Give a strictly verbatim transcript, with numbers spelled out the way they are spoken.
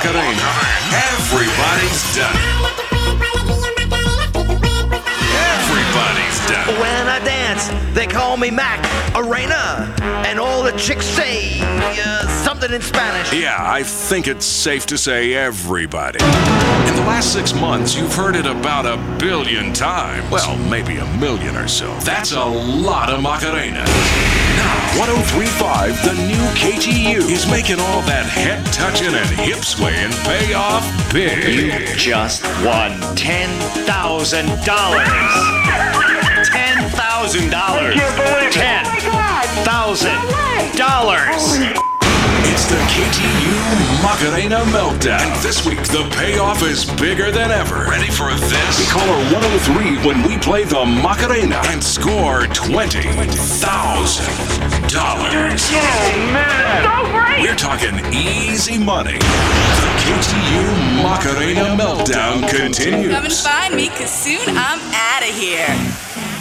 Macarena. Everybody's done it. Everybody's done it. When I dance, they call me Mac Arena, and all the chicks say uh, something in Spanish. Yeah, I think it's safe to say everybody. In the last six months, you've heard it about a billion times. Well, maybe a million or so. That's a lot of Macarena. Now, one oh three point five, the new K T U, is making all that head-touching and hip-swaying pay off big. You just won ten thousand dollars. ten thousand dollars. ten thousand dollars. It's the K T U Macarena Meltdown. And this week, the payoff is bigger than ever. Ready for this? We call her one oh three when we play the Macarena and score twenty thousand dollars. Oh, man. So great. We're talking easy money. The K T U Macarena Meltdown continues. Come and find me, cause soon I'm out of here.